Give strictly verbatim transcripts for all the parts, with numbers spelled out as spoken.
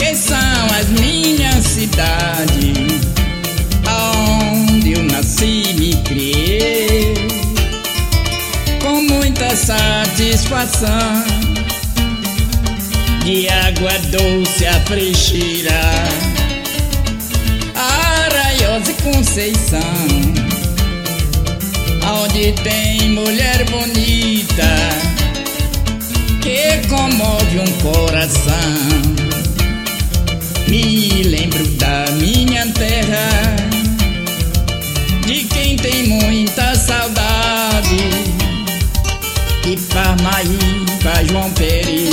que são as minhas cidades, aonde eu nasci e me criei, com muita satisfação, de água doce a Freixeira, Araiós e Conceição, onde tem mulher bonita que comove um coração. Me lembro da minha terra, de quem tem muita saudade, de Parnaíba, João Peri,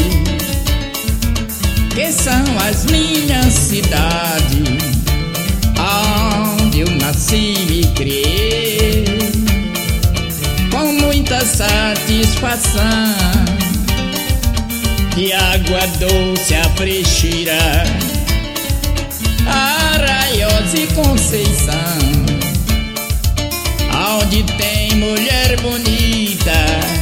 que são as minhas cidades, onde eu nasci e me criei, com muita satisfação, de água doce a Freixeira, Araiós e Conceição, onde tem mulher bonita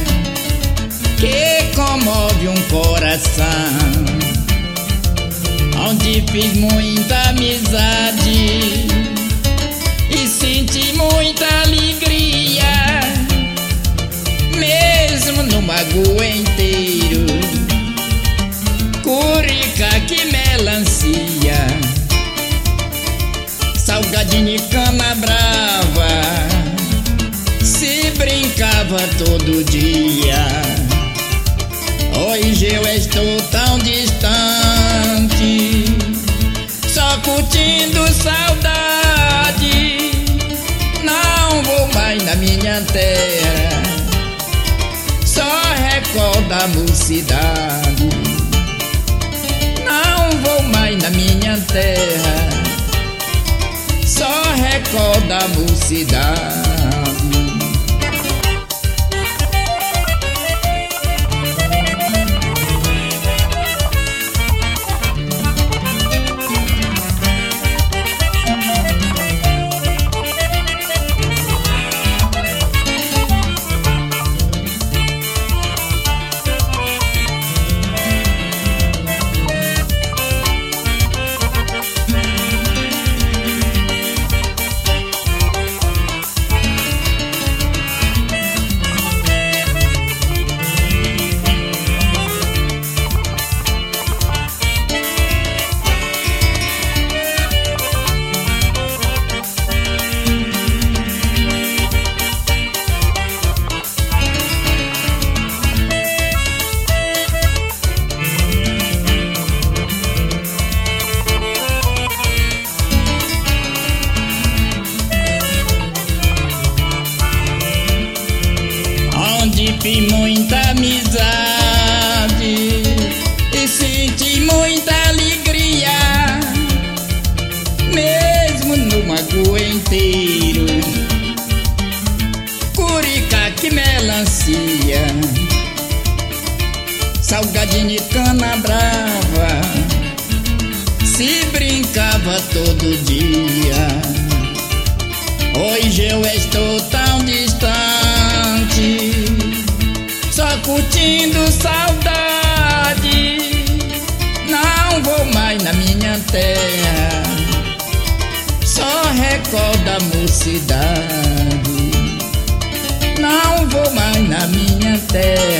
que comove um coração, onde fiz muita amizade e senti muita alegria, mesmo no mago inteiro. Curica, que melancia, salgadinho e cana brava, se brincava todo dia. Hoje eu estou tão distante, só curtindo saudade. Não vou mais na minha terra, só recordo a mocidade. Não vou mais na minha terra, só recordo a mocidade. Fiz muita amizade e senti muita alegria, mesmo no mago inteiro. Curica, que melancia, salgadinho e cana brava, se brincava todo dia. Hoje eu estou tão distante, só curtindo saudade. Não vou mais na minha terra, só recordo a mocidade. Não vou mais na minha terra,